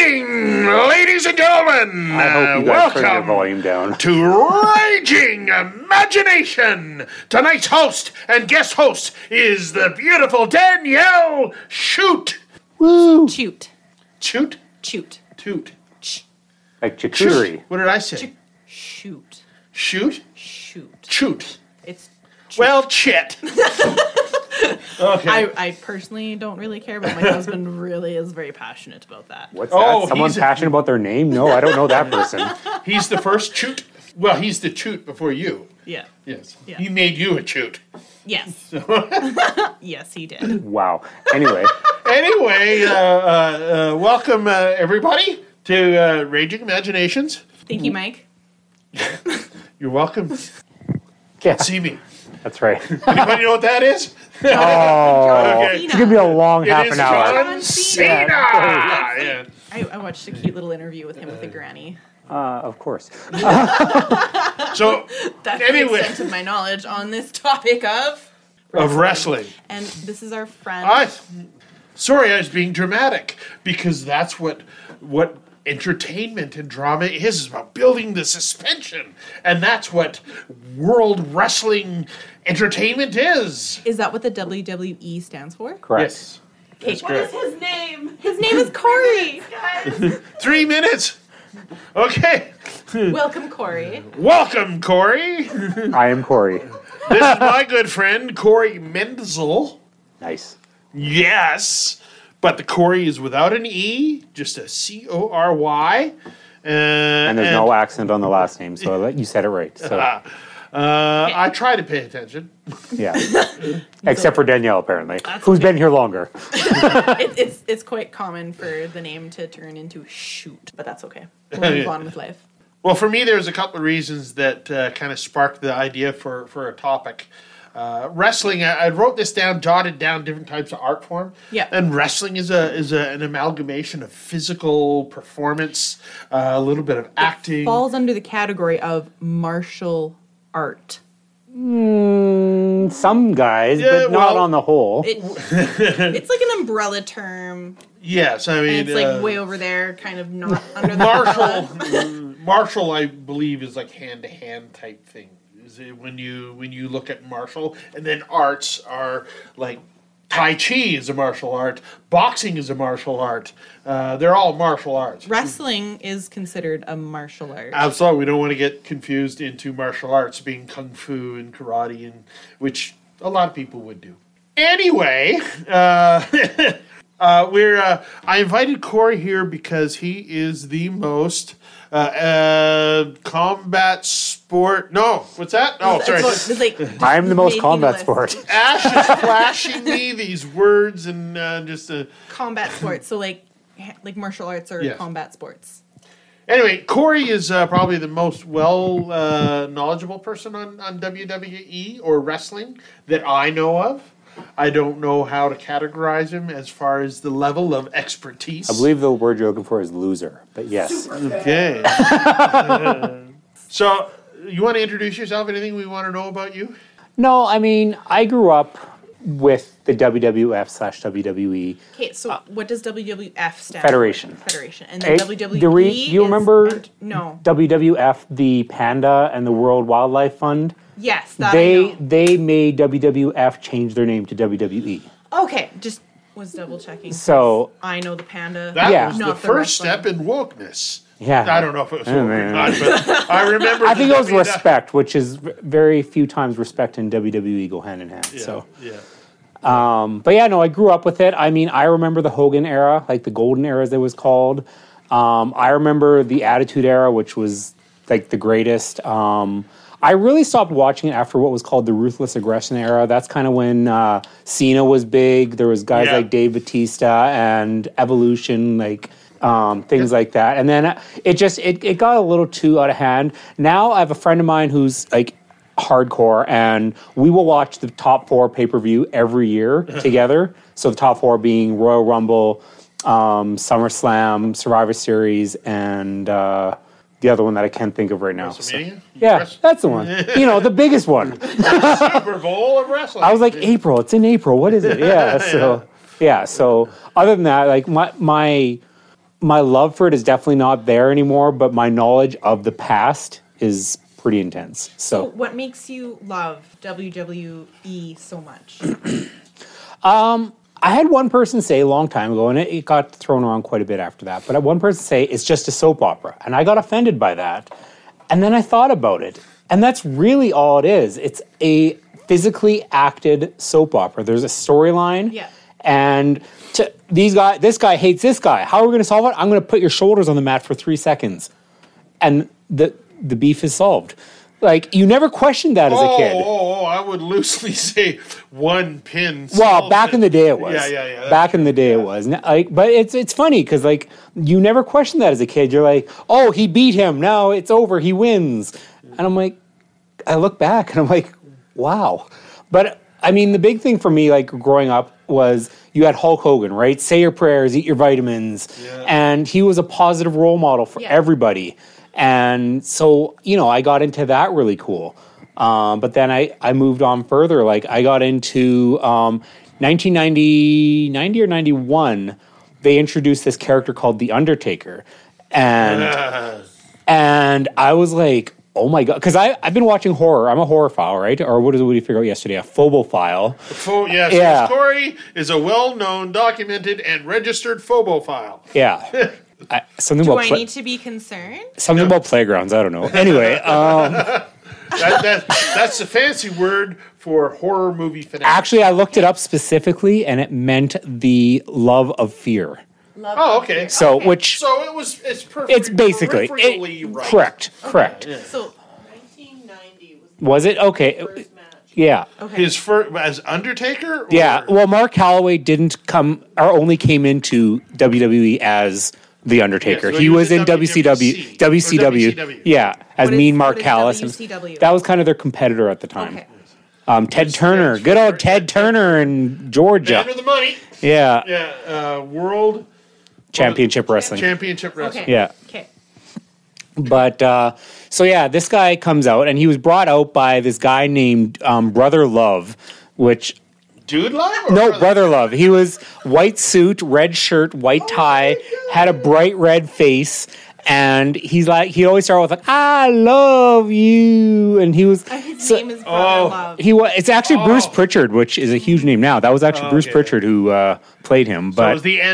evening, ladies and gentlemen. I hope you guys turn your welcome volume down. to Raging Imagination. Tonight's host and guest host is the beautiful Danielle Shoot. Woo! Shoot. Shoot? Shoot. Toot. Like charcuterie. What did I say? Shoot. Shoot? Shoot. Shoot. It's. Well, chit. Okay. I personally don't really care, but my husband really is very passionate about that. What's Oh, that? Someone he's a- passionate about their name? No, I don't know that person. He's the first choot. Well, he's the choot before you. Yeah. Yes. Yeah. He made you a choot. Yes. Yes, he did. Wow. Anyway, Anyway, welcome everybody to Raging Imaginations. Thank you, Mike. You're welcome. yeah, See me. that's right. Anybody know what that is? Oh, Okay. it's gonna be a long It half is an hour. John Cena. Yeah. I watched a cute little interview with him with a granny. Of course. So, That's Anyway. the extent of my knowledge on this topic of wrestling. And this is our friend. Sorry, I was being dramatic because that's what entertainment and drama is about, building the suspension, and that's what World Wrestling Entertainment is. Is that what the WWE stands for? Correct. Yes, Okay, that's what correct. is his name? His name is Corey. 3 minutes. Okay, Welcome, Corey. welcome, Corey. I am Corey. This is my good friend Corey Menzel. Nice. Yes, but the Corey is without an E, just a C-O-R-Y. And there's no accent on the last name, so you said it right. So I try to pay attention. yeah. Except for Danielle, apparently, who's been here longer. It's quite common for the name to turn into shoot, but that's okay. We'll move Yeah. on with life. Well, for me, there's a couple of reasons that kind of sparked the idea for a topic. Wrestling, I wrote this down, jotted down different types of art form. Yeah. And wrestling is an amalgamation of physical performance, a little bit of acting. Falls under the category of martial art. Some guys, Yeah, but not well- on the whole. It's like an umbrella term. Yes, I mean And it's like way over there, kind of not under the umbrella. martial, I believe, is like hand-to-hand type thing. Is it when you look at martial, and then arts are like Tai Chi is a martial art, boxing is a martial art. They're all martial arts. Wrestling is considered a martial art. Absolutely, we don't want to get confused into martial arts being kung fu and karate, and which a lot of people would do. Anyway, I invited Corey here because he is the most combat sport. No, what's that? Oh, sorry. It's like I'm the most making combat a sport. Ash is flashing me these words and just combat sports. So like martial arts or Yes. combat sports. Anyway, Corey is probably the most knowledgeable person on WWE or wrestling that I know of. I don't know how to categorize him as far as the level of expertise. I believe the word you're looking for is loser, but yes. Okay. So, you want to introduce yourself? Anything we want to know about you? No, I mean, I grew up with the WWF/WWE Okay, so what does WWF stand Federation. for? Federation. And Hey, then WWE do you remember No. WWF, the Panda and the World Wildlife Fund? Yes, that I know. They made WWF change their name to WWE. Okay, just was double checking. So I know the panda. That Yeah. was Not the the first wrestling. step in wokeness. yeah, I don't know if it was Oh, woke or man. not, but I remember. I think the it was WWF respect, which is very few times respect and WWE go hand in hand. Yeah, So, yeah. but yeah, no, I grew up with it. I mean, I remember the Hogan era, like the golden era as it was called. I remember the Attitude Era, which was like the greatest. I really stopped watching it after what was called the Ruthless Aggression Era. That's kind of when Cena was big. There was guys Yeah. like Dave Bautista and Evolution, like things like that. And then it got a little too out of hand. Now I have a friend of mine who's like hardcore, and we will watch the top 4 pay-per-view every year together. So the top 4 being Royal Rumble, SummerSlam, Survivor Series, and the other one that I can't think of right now. So, WrestleMania? yeah, that's the one. The biggest one. Super Bowl of wrestling. I was like, April. It's in April. What is it? Yeah. So other than that, like my my love for it is definitely not there anymore, but my knowledge of the past is pretty intense. So So, what makes you love WWE so much? I had one person say a long time ago, and it got thrown around quite a bit after that, but I had one person say it's just a soap opera, and I got offended by that. And then I thought about it, and that's really all it is. It's a physically acted soap opera. There's a storyline, Yeah. and this guy hates this guy. How are we going to solve it? I'm going to put your shoulders on the mat for 3 seconds, and the beef is solved. Like, you never questioned that as a kid. I would loosely say one pin. Well, back in the day it was. Yeah. Back in the day it was. Like, but it's funny because, like, you never questioned that as a kid. You're like, oh, he beat him. Now it's over. He wins. And I'm like, I look back and I'm like, wow. But, I mean, the big thing for me, like, growing up was you had Hulk Hogan, right? Say your prayers, eat your vitamins. Yeah. And he was a positive role model for everybody. And so, I got into that really cool. But then I moved on further. Like, I got into 1990 or 91, they introduced this character called The Undertaker. And I was like, oh my God. Because I've been watching horror. I'm a horrorphile, right? Or what did we figure out yesterday? A phobophile. Yes, Corey is a well-known, documented, and registered phobophile. Yeah. Do I need to be concerned? Something about playgrounds. I don't know. Anyway, that's the fancy word for horror movie finale. actually, I looked it up specifically, and it meant the love of fear. Okay. So, Okay. which So it's perfect. it's basically right. correct. Yeah. So 1990 Was it okay? the first match. Yeah. okay. His first as Undertaker. Or? Yeah. Well, Mark Calloway didn't come or only came into WWE as The Undertaker. Yes, so he was in WCW. WCW. WCW. Yeah, as What is- Mean Mark what is Callis. And WCW? that was kind of their competitor at the time. Okay. Ted Turner. yes, Good old for- Ted Turner in Georgia. Man of the money. Yeah. Yeah. World Championship Wrestling. Championship Wrestling. Okay. Yeah. Okay. But so yeah, this guy comes out and he was brought out by this guy named Brother Love, which Dude Live? Or no, Brother Love. He was white suit, red shirt, white tie, had a bright red face, and he's like he always started with like I love you, and he was His name is Brother Love. he was. It's actually Bruce Pritchard, which is a huge name now. That was actually Bruce okay. Pritchard who played him. So it But was the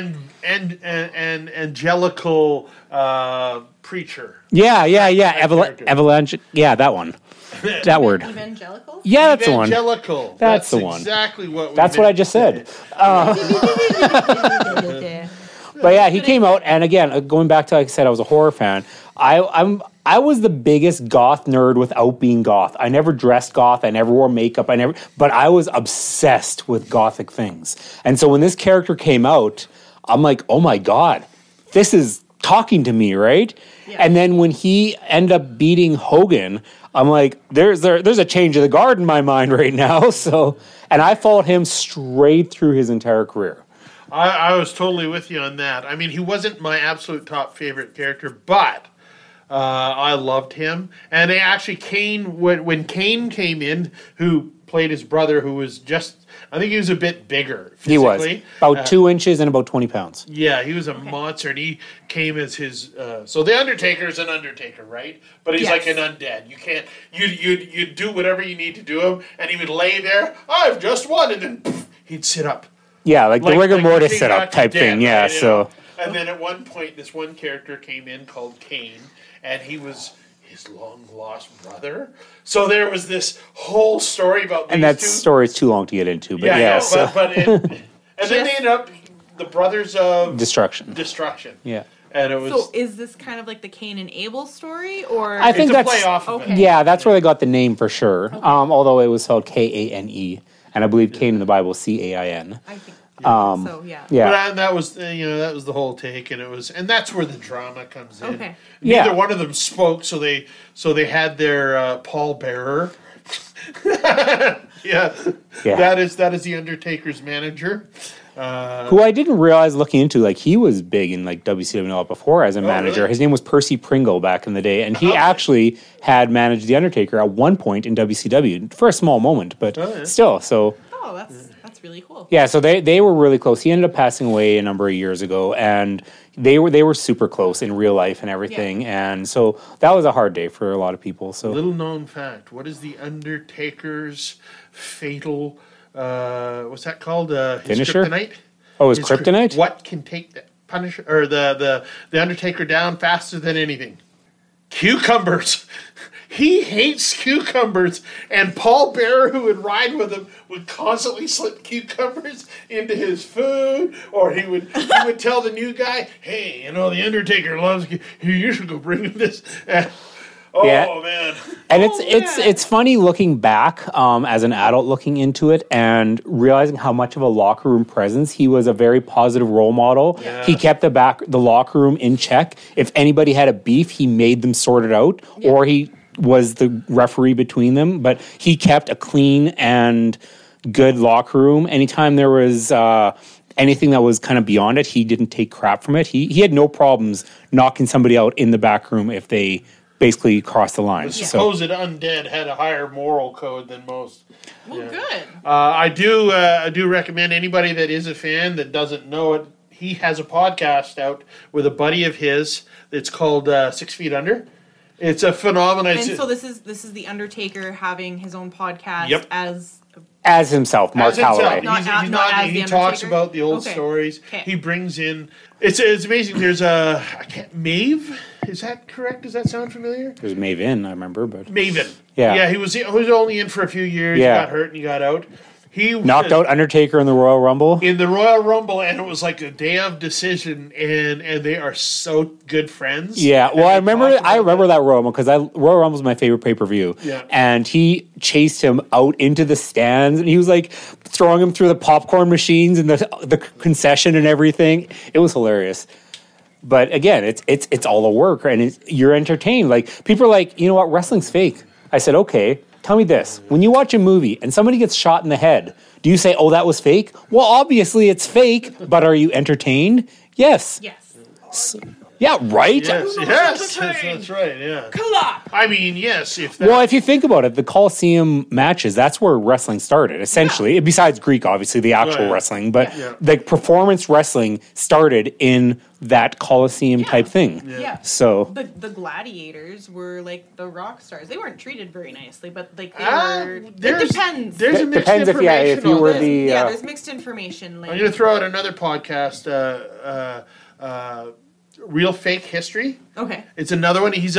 angelical preacher. yeah, character. Avalanche. Yeah, that one. That word. Evangelical? Yeah, that's the one. Evangelical. That's the one. Exactly what. That's what I just said. Yeah. But yeah, he came out, and again, going back to like I said, I was a horror fan. I was the biggest goth nerd without being goth. I never dressed goth. I never wore makeup. But I was obsessed with gothic things. And so when this character came out, I'm like, oh my God, this is talking to me, right? Yeah. And then when he ended up beating Hogan, I'm like, there's a change of the guard in my mind right now. So, and I followed him straight through his entire career. I was totally with you on that. I mean, he wasn't my absolute top favorite character, but I loved him. And they actually Kane, when Kane came in, who played his brother, who was I think he was a bit bigger physically. He was about 2 inches and about 20 pounds. Yeah, he was a monster, and he came as his. So the Undertaker is an Undertaker, right? But he's Yes. like an undead. You can't. You do whatever you need to do him, and he would lay there. I've just won, and then poof, he'd sit up. Yeah, like the rigor mortis King setup Arthur type dead, thing. Yeah, right, you so know? And then at one point, this one character came in called Kane, and he was his long lost brother. So there was this whole story about these and that two. story is too long to get into. But Yeah, yeah, I know, so but and then they ended up the brothers of destruction. Yeah, and it was. So is this kind of like the Cain and Abel story, or I think it's a that's play off of okay. it. yeah, that's where they got the name for sure. Although it was spelled Kane, and I believe Cain in the Bible is Cain. I think so? Yeah. Yeah, But that was that was the whole take, and that's where the drama comes in. Okay. Yeah. Neither one of them spoke, so they had their pallbearer. yeah, Yeah. that is the Undertaker's manager. who I didn't realize looking into, like he was big in like WCW a lot before as a manager. really? His name was Percy Pringle back in the day, and he actually had managed the Undertaker at one point in WCW for a small moment, but still. So Oh, that's really cool. Yeah, so they were really close. He ended up passing away a number of years ago, and they were super close in real life and everything. And so that was a hard day for a lot of people. So Little known fact: what is the Undertaker's fatal? What's that called? His Finisher? kryptonite. oh, it was His kryptonite? What can take the Punisher or the Undertaker down faster than anything? Cucumbers. He hates cucumbers, and Paul Bearer, who would ride with him, would constantly slip cucumbers into his food, or he would tell the new guy, "Hey, the Undertaker loves you. You should go bring him this." Oh Yeah. man! And it's funny looking back as an adult looking into it and realizing how much of a locker room presence he was. A very positive role model. Yeah. He kept the locker room in check. If anybody had a beef, he made them sort it out, or he was the referee between them. But he kept a clean and good locker room. Anytime there was anything that was kind of beyond it, he didn't take crap from it. He had no problems knocking somebody out in the back room if they basically crossed the line. The So supposed undead had a higher moral code than most. Well, good. I do recommend anybody that is a fan that doesn't know it. He has a podcast out with a buddy of his. It's called 6 Feet Under. It's a phenomenon. And so this is the Undertaker having his own podcast Yep. as himself, Mark As himself. Calloway. Not He's as not, the he talks Undertaker? about the old Okay. stories. Okay. He brings in. It's amazing. There's Maeve. Is that correct? Does that sound familiar? There's Maven, I remember, but Maven. Yeah. Yeah. He was only in for a few years. Yeah. He got hurt and he got out. He knocked out Undertaker in the Royal Rumble. in the Royal Rumble, and it was like a day of decision, and they are so good friends. Yeah, well, I And they remember talk about that Royal Rumble because Royal Rumble is my favorite pay per view. Yeah. And he chased him out into the stands, and he was like throwing him through the popcorn machines and the concession and everything. It was hilarious. But again, it's all a work, and you're entertained. Like people are like, you know what, wrestling's fake. I said, okay. Tell me this. When you watch a movie and somebody gets shot in the head, do you say, oh, that was fake? Well, obviously it's fake, but are you entertained? Yes. Yes. Yeah, right? Yes, that's right. Yeah. Clap. I mean, yes. If that, Well, if you think about it, the Coliseum matches, that's where wrestling started, essentially. Besides Greek, obviously, the actual Right. wrestling. But Yeah. the performance wrestling started in that Coliseum type thing. Yeah. So, The gladiators were like the rock stars. They weren't treated very nicely, but like they were. It there's- depends. There's a mixed depends if information you on were that. the... There's mixed information. Like, I'm going to throw out another podcast, Real Fake History. okay. It's another one. He was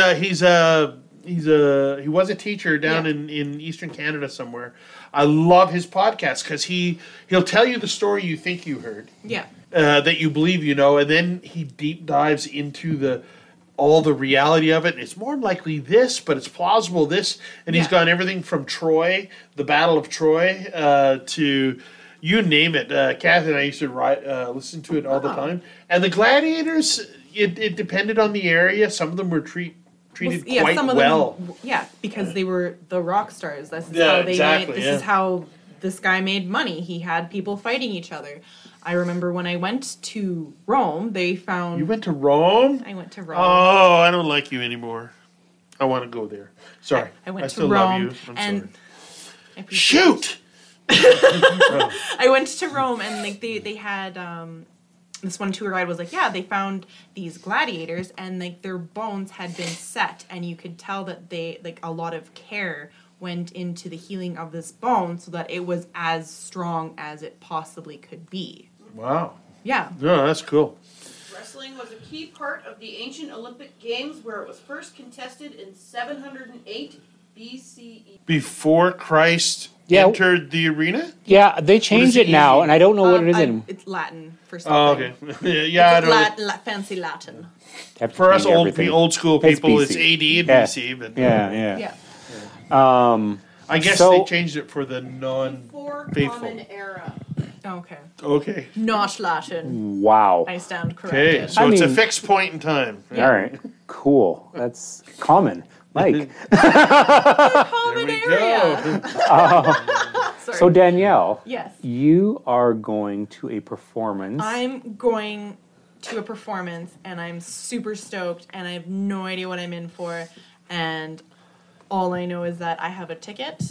a teacher down in Eastern Canada somewhere. I love his podcast because he'll tell you the story you think you heard. Yeah. That you believe you know, and then he deep dives into all the reality of it. And it's more likely this, but it's plausible this. And he's Yeah. got everything from Troy, the Battle of Troy, to you name it. Kathy and I used to listen to it all the time. And the gladiators, it depended on the area. Some of them were treated quite some of well. them. Yeah, because they were the rock stars. This is Yeah, how they exactly, made. This yeah. is how this guy made money. He had people fighting each other. I remember when I went to Rome, they found. You went to Rome? I went to Rome. Oh, I don't like you anymore. I want to go there. Sorry. I went to still Rome, love you. I'm and sorry. I appreciate it. Shoot! I went to Rome and like they had this one tour guide was like, yeah, they found these gladiators and like their bones had been set, and you could tell that they like a lot of care went into the healing of this bone so that it was as strong as it possibly could be. Wow. Yeah. No, that's cool. Wrestling was a key part of the ancient Olympic Games where it was first contested in 708 BCE. Before Christ Yeah. entered the arena? yeah, they changed it it now, easy? and I don't know what it is in. It's Latin for Oh, something. okay. Yeah, I It's know. fancy Latin. Have to For us change old everything. school It's people, it's BC. AD and Yeah. BC. But Yeah. Yeah. I guess So- they changed it for the Before non-faithful. Common Era. Okay. Okay. Not Latin. Wow. I stand Okay, corrected. so I it's a mean- fixed point in time. All right. Cool. That's common. Like, Common There we area. go. Sorry. so Danielle, Yes. you are going to a performance. I'm going to a performance and I'm super stoked and I have no idea what I'm in for, and all I know is that I have a ticket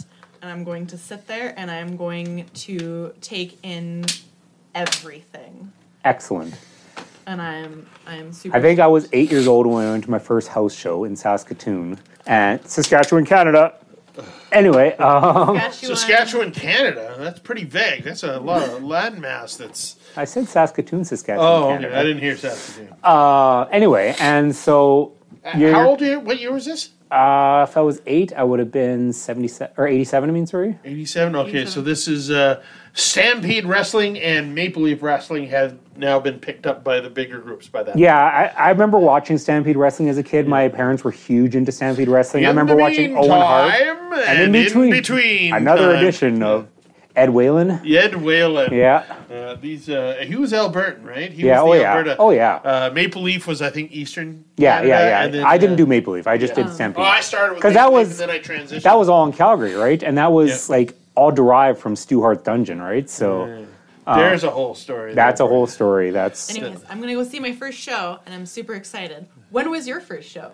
and I'm going to sit there and I'm going to take in everything. Excellent. And I'm super. I think I was 8 years old when I went to my first house show in Saskatoon, and Saskatchewan, Canada. Anyway, Saskatchewan, Canada. That's pretty vague. That's a lot of landmass. That's. I said Saskatoon, Saskatchewan, Oh, okay. Canada. I didn't hear Saskatoon. Anyway, and so How old are you? What year was this? if I was 8, I would have been 77 or 87. I mean, sorry. 87. Okay, 87. so this is Stampede Wrestling and Maple Leaf Wrestling have now been picked up by the bigger groups by that. Yeah, I remember watching Stampede Wrestling as a kid. My parents were huge into Stampede Wrestling. I remember watching Owen Hart. And in between. Another time. edition of Ed Whalen. Ed Whalen. Yeah. He was Albertan, right? He Yeah, was the oh, yeah. Alberta. Oh, yeah. Maple Leaf was, I think, Eastern. Yeah, Canada, yeah. and then, I didn't do Maple Leaf. I just did Stampede. Oh, I started with 'Cause Maple that Leaf was- and then I transitioned. That was all in Calgary, right? And that was Yeah. like all derived from Stu Hart's Dungeon, right? So There's a whole story. that's a there. whole story. That's Anyways, I'm gonna go see my first show, and I'm super excited. When was your first show?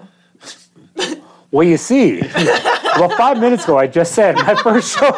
well, you see. Well, 5 minutes ago, I just said my first show.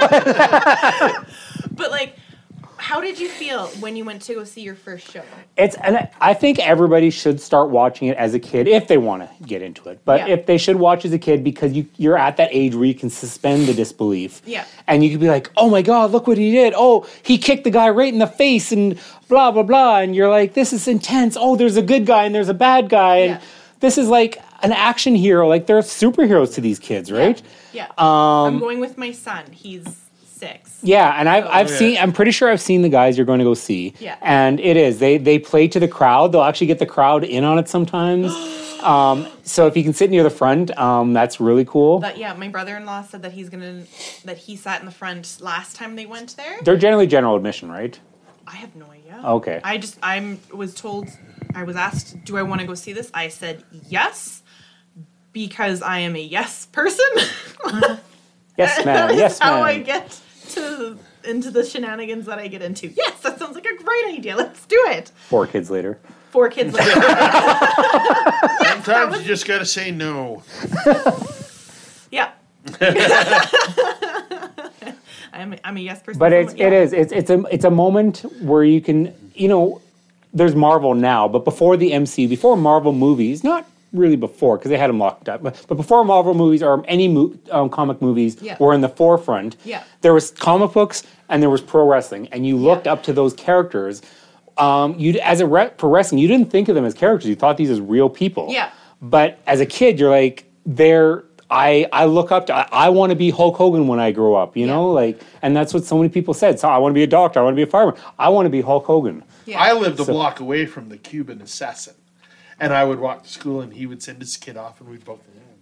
But like, how did you feel when you went to go see your first show? And I think everybody should start watching it as a kid if they want to get into it. But Yeah. if they should watch as a kid because you're at that age where you can suspend the disbelief. Yeah. And you can be like, oh my God, look what he did. Oh, he kicked the guy right in the face and blah, blah, blah. And you're like, this is intense. Oh, there's a good guy and there's a bad guy. And Yeah. this is like an action hero. Like there are superheroes to these kids, right? Yeah. I'm going with my son. He's 6. Yeah, and I've yeah. seen. I'm pretty sure I've seen the guys you're going to go see. Yeah. And it is they play to the crowd. They'll actually get the crowd in on it sometimes. So if you can sit near the front, that's really cool. But yeah, my brother-in-law said that he sat in the front last time they went there. They're generally general admission, right? I have no idea. Okay. I was asked, do I want to go see this? I said yes, because I am a yes person. Yes, ma'am. That is Yes, how I ma'am. get into the shenanigans that I get into. Yes, that sounds like a great idea. Let's do it. 4 kids later. 4 kids later. Sometimes you just got to say no. Yeah. I'm a yes person. But Yeah. it's a moment where you can, there's Marvel now, but before the MCU, before Marvel movies, not really before because they had them locked up, but before Marvel movies or any comic movies Yeah. were in the forefront, Yeah. there was comic books and there was pro wrestling, and you looked up to those characters. For wrestling, you didn't think of them as characters; you thought these as real people. Yeah. But as a kid, you're like, I look up to. I want to be Hulk Hogan when I grow up. You know, and that's what so many people said. So I want to be a doctor. I want to be a fireman. I want to be Hulk Hogan. Yeah. I lived a block away from the Cuban assassin. And I would walk to school and he would send his kid off and we'd both.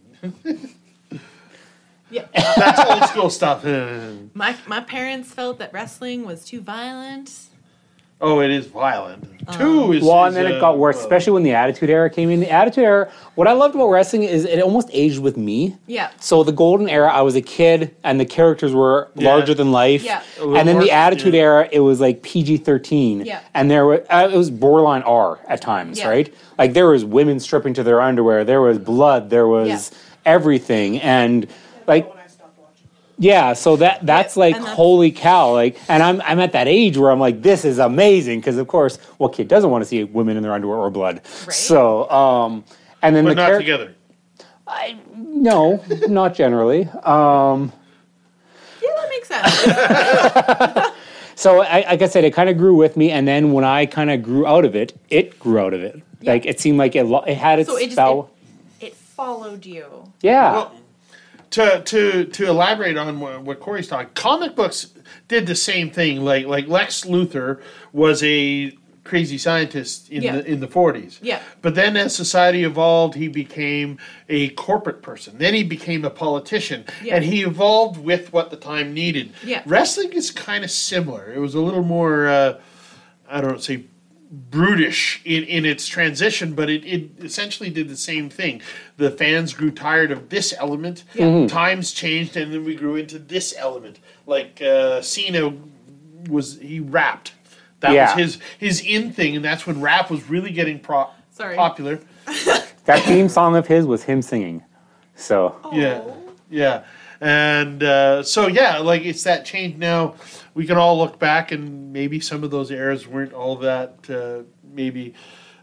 Yeah. That's old school stuff. My parents felt that wrestling was too violent. Oh, it is violent. 2 is. Well, and is, then it got worse, especially when the Attitude Era came in. The Attitude Era, what I loved about wrestling is it almost aged with me. Yeah. So the Golden Era, I was a kid, and the characters were larger than life. Yeah. And then more- the Attitude yeah. Era, it was like PG-13. Yeah. And there were it was borderline R at times, Yeah. right? Like there was women stripping to their underwear, there was blood, there was everything, and like. Yeah, so that's like and that's- holy cow, like, and I'm at that age where I'm like, this is amazing because of course, what kid doesn't want to see women in their underwear or blood? Right. So, and then But the not together. No, not generally. Yeah, that makes sense. So, like I said, it kind of grew with me, and then when I kind of grew out of it, it grew out of it. Yeah. Like it seemed like it had its So it spell. it followed you. Yeah. Well, to elaborate on what Corey's talking, comic books did the same thing. Like Lex Luthor was a crazy scientist in the 40s. Yeah. But then as society evolved, he became a corporate person. Then he became a politician. Yeah. And he evolved with what the time needed. Yeah. Wrestling is kind of similar. It was a little more, I don't say brutish in its transition, but it essentially did the same thing. The fans grew tired of this element. Yeah. Times changed, and then we grew into this element. Like Cena he rapped. That was his in thing, and that's when rap was really getting popular. That theme song of his was him singing. So, Yeah, yeah. And so, yeah, like it's that change now. We can all look back and maybe some of those eras weren't all that maybe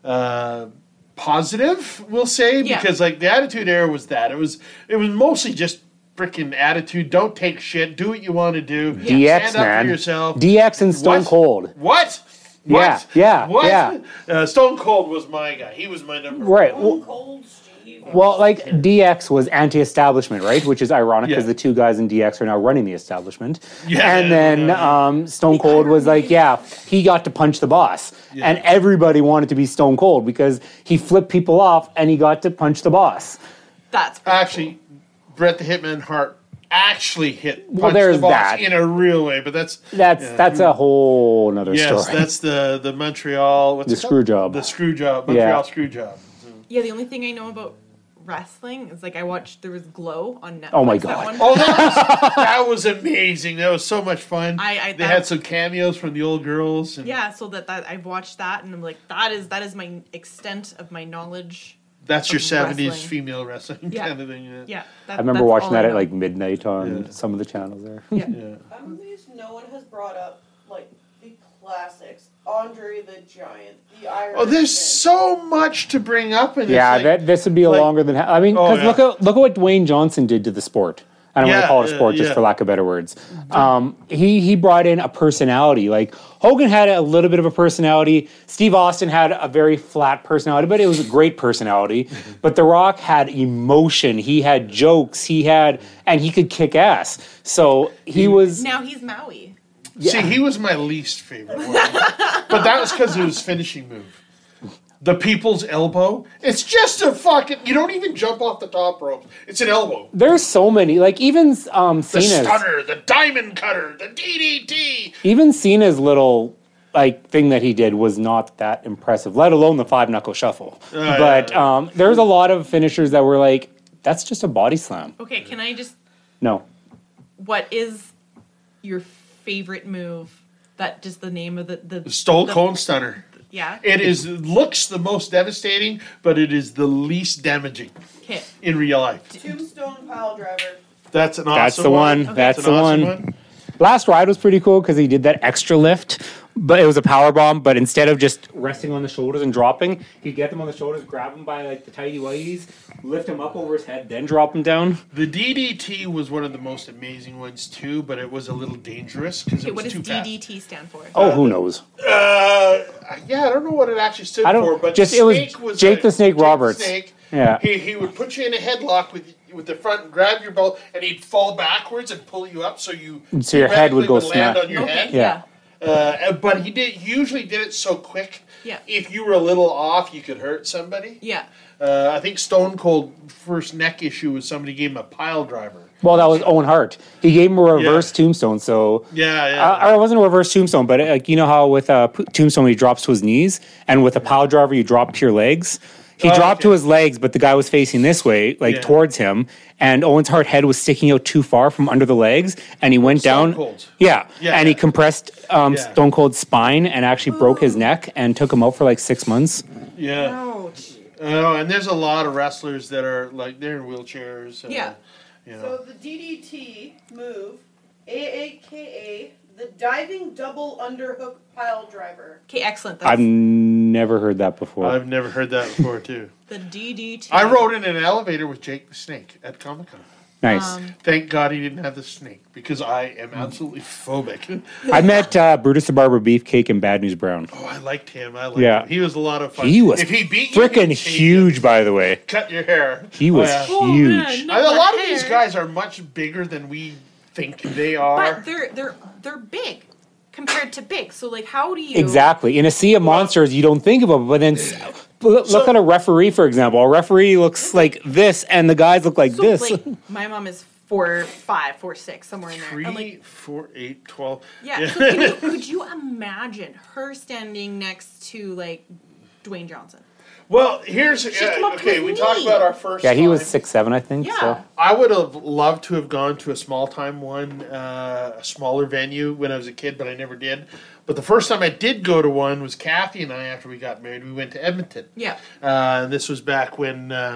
positive, we'll say, Yeah. because like the Attitude Era was that. It was mostly just freaking attitude. Don't take shit. Do what you want to do. DX, Stand up man. for yourself. DX and Stone What? Cold. What? Yeah, What? yeah, What? yeah. Stone Cold was my guy. He was my number Right. one. Cold Steve. Well, like DX was anti-establishment, right? Which is ironic because Yeah. the two guys in DX are now running the establishment. Yeah. And then Stone Cold was like, yeah, he got to punch the boss, and everybody wanted to be Stone Cold because he flipped people off and he got to punch the boss. That's Actually, Bret the Hitman Hart actually punched there's the boss that. in a real way, but that's a whole nother yes, story. that's the Montreal The screw job. The screw job, Yeah. Montreal screw job. Yeah, the only thing I know about wrestling is like I watched there was Glow on Netflix. Oh my that God. one. Oh, that was amazing. That was so much fun. They had some cameos from the old girls. And Yeah, so that I've watched that and I'm like that is my extent of my knowledge. that's your of 70s wrestling. female wrestling Yeah. kind of thing. Yeah. Yeah, I remember that's watching all I that at know. like midnight on Yeah. some of the channels there. Yeah. I'm amazed no one has brought up like the classics. Andre the Giant, the Iron Oh, there's so much to bring up. And Yeah, it's like, this would be a like- longer than. I mean, Oh, because look at what Dwayne Johnson did to the sport. I don't want to Yeah, call it a sport, just yeah. for lack of better words. He brought in a personality. Like Hogan had a little bit of a personality. Steve Austin had a very flat personality, but it was a great personality. But The Rock had emotion. He had jokes. And he could kick ass. So he was. Now he's Maui. See, he was my least favorite one. But that was because of his finishing move. The people's elbow. It's just a fucking... You don't even jump off the top rope. It's an elbow. There's so many. Like even The Cena's. stunner, the diamond cutter, the DDT. Even Cena's little thing that he did was not that impressive, let alone the 5-knuckle shuffle. But there's a lot of finishers that were like, that's just a body slam. Okay, can I just No. what is your favorite move? That just the name of the Stone Cold Stunner. Yeah. It looks the most devastating, but it is the least damaging Okay. in real life. Tombstone Pile Driver. That's an awesome That's the one. Okay. That's That's the an awesome one. Last Ride was pretty cool because he did that extra lift, but it was a power bomb. But instead of just resting on the shoulders and dropping, he'd get them on the shoulders, grab them by like the tighty whities, lift him up over his head, then drop him down. The DDT was one of the most amazing ones too, but it was a little dangerous because Okay, it what was does too fast. DDT stand for? Oh, who knows? Yeah, I don't know what it actually stood I don't- for, but just- the it was snake was Jake the Snake Roberts. Snake. Yeah. He would put you in a headlock with the front and grab your belt, and he'd fall backwards and pull you up, so your head would go theoretically land smack. on your Okay. head. Yeah. But he usually did it so quick. Yeah. If you were a little off, you could hurt somebody. Yeah. I think Stone Cold first neck issue was somebody gave him a pile driver. Well, that was Owen Hart. He gave him a reverse tombstone. So Yeah. or it wasn't a reverse tombstone, but like you know how with a tombstone he drops to his knees, and with a power driver you drop to your legs. He dropped to his legs, but the guy was facing this way, like towards him, and Owen's Hart head was sticking out too far from under the legs, and he went Stone down. Cold. Yeah, Yeah, and he yeah. compressed Stone Cold's spine and actually broke his neck and took him out for like 6 months. Yeah. Ouch. Oh, and there's a lot of wrestlers that are like they're in wheelchairs. Yeah. You know. So the DDT move, AAKA, the diving double underhook pile driver. Okay, excellent. I've never heard that before. I've never heard that before too. the DDT. I rode in an elevator with Jake the Snake at Comic Con. Nice. Thank God he didn't have the snake because I am absolutely phobic. I met Brutus the Barber Beefcake and Bad News Brown. Oh, I liked him. Yeah. Him. He was a lot of fun. He was if he beat you, freaking he'd shave huge, you. by the way. Cut your hair. He was yeah. Oh, huge. man, no A lot of hair. these guys are much bigger than we think they are. But they're big compared to big. So like, how do you Exactly. In a sea of monsters, you don't think of them, but then look at a referee, for example. A referee looks like this, and the guys look like So this. like, my mom is 4'5", 4'6", somewhere in there. 3, And, like, 4, 8, 12. yeah. So could you imagine her standing next to like Dwayne Johnson? Well, here's come up okay. with We me. talked about our first. Yeah, he was time. 6'7", I think. Yeah. So. I would have loved to have gone to a small time one, a smaller venue when I was a kid, but I never did. But the first time I did go to one was Kathy and I after we got married. We went to Edmonton. Yeah. And this was back when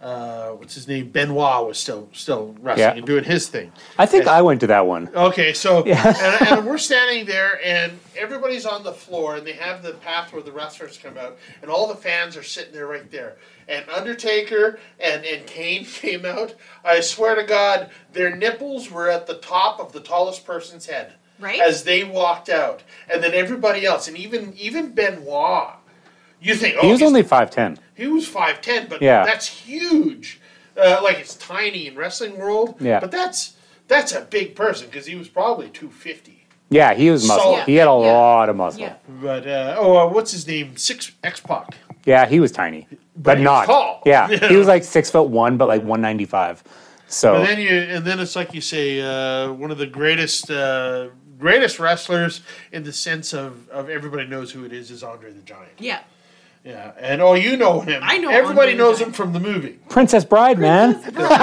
what's his name? Benoit was still wrestling Yeah. and doing his thing. I think I went to that one. Okay, so and we're standing there, and everybody's on the floor, and they have the path where the wrestlers come out, and all the fans are sitting there right there. And Undertaker and Kane came out. I swear to God, their nipples were at the top of the tallest person's head Right? as they walked out, and then everybody else, and even Benoit. You think He was he's- only 5'10". he was 5'10", but Yeah. that's huge. Like it's tiny in wrestling world. Yeah. But that's a big person because he was probably 250. Yeah, he was muscle. Solid. He had a Yeah. lot of muscle. Yeah. But what's his name? X-Pac. Yeah, he was tiny, but he was not tall. Yeah, Yeah. he was like 6'1", but like 195. So And then it's like you say, one of the greatest wrestlers in the sense of everybody knows who it is Andre the Giant. Yeah. Yeah, and you know him. I know everybody Andre the knows Giant. him from the movie. Princess Bride, man.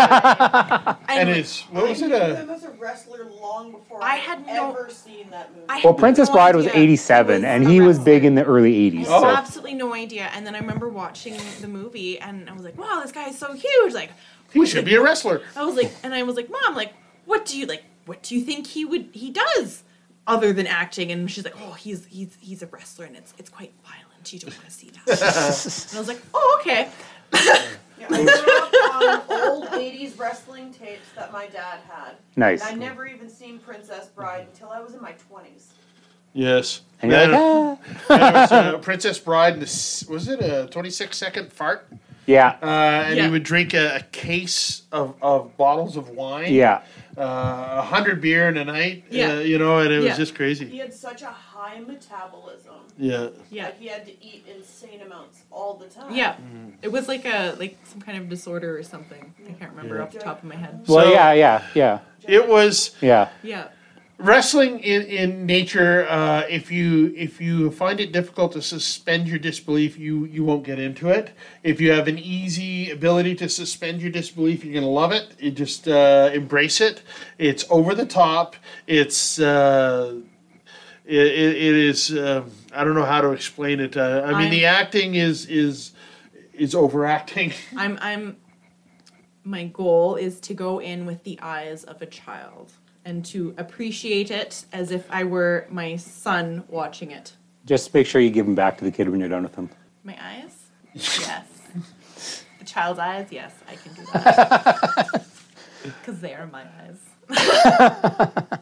And his what was it? Him as a wrestler long before I I had had no- ever seen that movie. I had Well, Princess no Bride was idea. 87, and a he was wrestler. big in the early 80s. I had So. absolutely no idea. And then I remember watching the movie, and I was like, "Wow, this guy is so huge!" Like, He should be a wrestler. I was like, "Mom, like, what do you think he does other than acting?" And she's like, "Oh, he's a wrestler, and it's quite violent. You don't want to see that." And I was like, "Oh, okay." Yeah, I grew up on old 80s wrestling tapes that my dad had. Nice. And I never even seen Princess Bride until I was in my 20s. Yes. And you're like, That was, Princess Bride, and was it a 26-second fart? Yeah, And Yeah. he would drink a case of bottles of wine. yeah. 100 beer in a night. Yeah. And it was Yeah. just He crazy. had such a high metabolism. Yeah. Yeah. Like he had to eat insane amounts all the time. Yeah. It was like some kind of disorder or something. I can't remember Yeah. off the top of my head. Well, So- yeah. It was Yeah. Yeah. wrestling in nature. If you find it difficult to suspend your disbelief, you won't get into it. If you have an easy ability to suspend your disbelief, you're gonna love it. You just embrace it. It's over the top. It's it is. I don't know how to explain it. I mean, the acting is overacting. I'm my goal is to go in with the eyes of a child and to appreciate it as if I were my son watching it. Just make sure you give them back to the kid when you're done with them. My eyes? Yes. The child's eyes? Yes, I can do that. Because they are my eyes.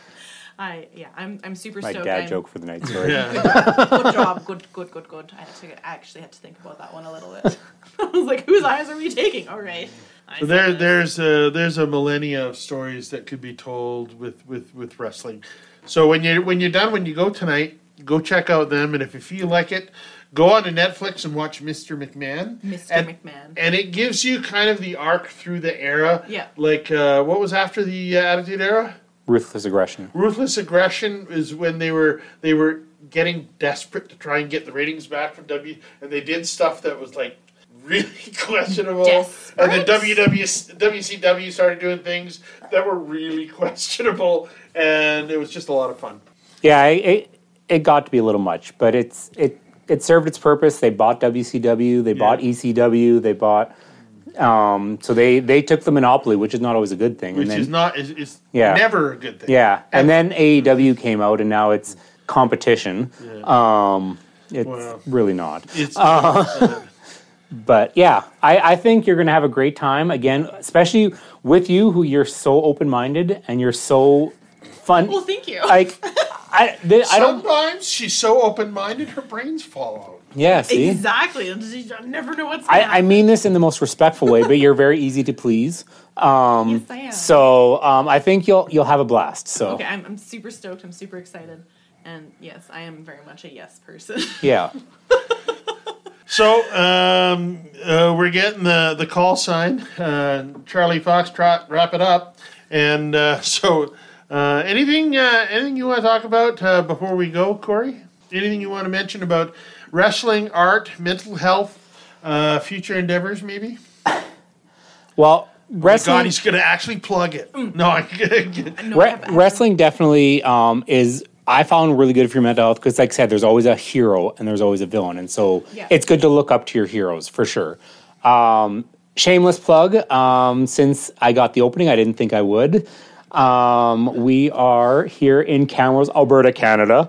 I'm super My stoked. dad I'm- joke for the night. Sorry. Yeah. Good job. Good. I actually had to think about that one a little bit. I was like, whose eyes are we taking? All right. So there's a millennia of stories that could be told with wrestling. So when you're done, when you go tonight, go check out them, and if you feel like it, go on to Netflix and watch Mr. McMahon. McMahon. And it gives you kind of the arc through the era. Yeah. Like what was after the Attitude Era? Ruthless aggression. Ruthless Aggression is when they were getting desperate to try and get the ratings back from and they did stuff that was like really questionable. Desperate? And then WCW started doing things that were really questionable, and it was just a lot of fun. Yeah, it got to be a little much, but it served its purpose. They bought WCW, they bought ECW, they bought. So they took the monopoly, which is not always a good thing. Which and then, is not is Yeah. never a good thing. Yeah, and then AEW came out, and now it's competition. It's Well, really not. It's But yeah, I think you're going to have a great time again, especially with you, who you're so open-minded and you're so fun. Well, thank you. Like I don't. sometimes she's so open-minded her brains fall out. Yeah, see. Exactly. I never know what's going to I mean this in the most respectful way, but you're very easy to please. Yes, I am. So I think you'll have a blast. So Okay, I'm super stoked. I'm super excited. And yes, I am very much a yes person. yeah, So we're getting the call sign. Charlie Foxtrot, wrap it up. And anything you want to talk about before we go, Corey? Anything you want to mention about wrestling, art, mental health, future endeavors, maybe? well, God, wrestling. he's going to actually plug it. No, No, I have- Wrestling definitely is. I found really good for your mental health because, like I said, there's always a hero and there's always a villain, and so Yeah. it's good to look up to your heroes for sure. shameless plug. Since I got the opening, I didn't think I would. We are here in Camrose, Alberta, Canada,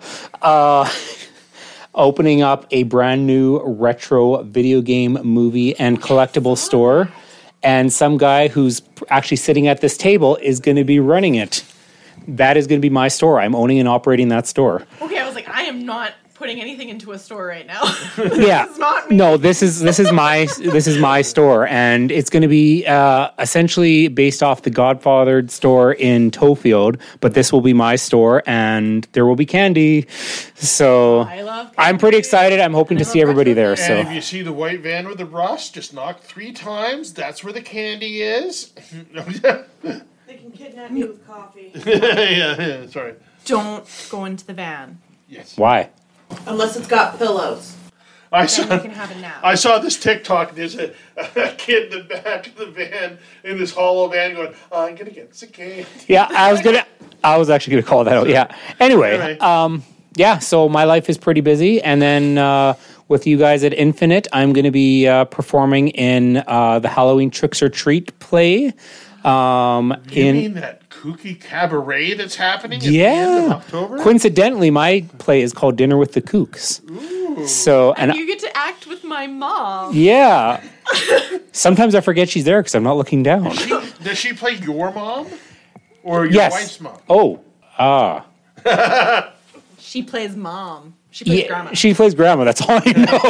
opening up a brand new retro video game, movie, and collectible store. And some guy who's actually sitting at this table is going to be running it. That is going to be my store. I'm owning and operating that store. Okay, I was like, I am not putting anything into a store right now. Yeah. This is not me. No, this is my store, and it's going to be essentially based off the Godfather store in Tofield, but this will be my store, and there will be candy. So I love candy. I'm pretty excited. I'm hoping to see everybody there. And So if you see the white van with the rust, just knock 3 times. That's where the candy is. They can kidnap you with coffee. yeah, sorry. Don't go into the van. Yes. why? Unless it's got pillows. I Then you saw, can have a nap. I saw this TikTok. There's a kid in the back of the van, in this hollow van, going, I'm going to get some candy. Yeah, I was actually gonna call that out. Yeah. Anyway, yeah. So my life is pretty busy, and then with you guys at Infinite, I'm gonna be performing in the Halloween Tricks or Treat play. You mean that kooky cabaret that's happening at the end of October? Coincidentally, my play is called Dinner with the Kooks. Ooh. So, and You get to act with my mom. yeah, sometimes I forget she's there because I'm not looking down. Does she play your mom? Or your Yes. wife's mom? Oh, She plays mom. She plays yeah, grandma. she plays grandma. That's all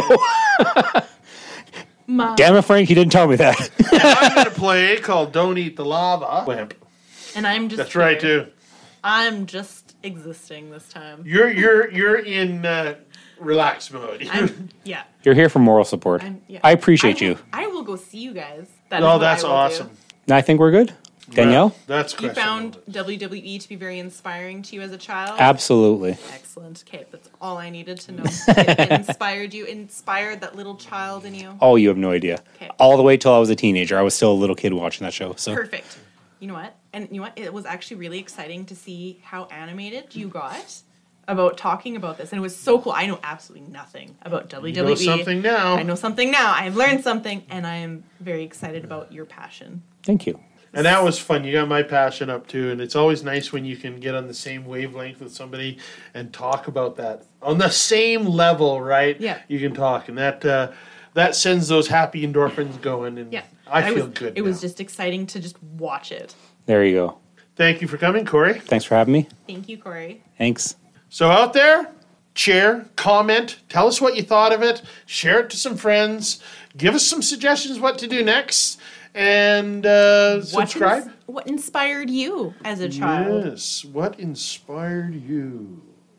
I know. Mom. Damn it, Frank, you didn't tell me that. And I'm going to play called Don't Eat the Lava Lamp. And I'm just That's right, here. too. I'm just existing this time. You're in relax mode. Yeah. You're here for moral support. Yeah. I appreciate you. I will go see you guys. That is Oh, what that's I will awesome. do. I think we're good. Danielle? Well, that's You questionable. found WWE to be very inspiring to you as a child? Absolutely. Excellent. Okay, that's all I needed to know. It inspired that little child in you. Oh, you have no idea. Okay. All the way till I was a teenager. I was still a little kid watching that show. So Perfect. You know what? And you know what? It was actually really exciting to see how animated you got about talking about this. And it was so cool. I know absolutely nothing about WWE. You know something now. I know something now. I've learned something, and I am very excited about your passion. thank you. And that was fun. You got my passion up too, and it's always nice when you can get on the same wavelength with somebody and talk about that on the same level, right? Yeah. You can talk, and that sends those happy endorphins going, and Yeah. I feel good. It was now. just exciting to just watch it. There you go. Thank you for coming, Corey. Thanks for having me. Thank you, Corey. Thanks. So out there, share, comment, tell us what you thought of it, share it to some friends, give us some suggestions what to do next, and subscribe. What inspired you as a child? Yes, what inspired you?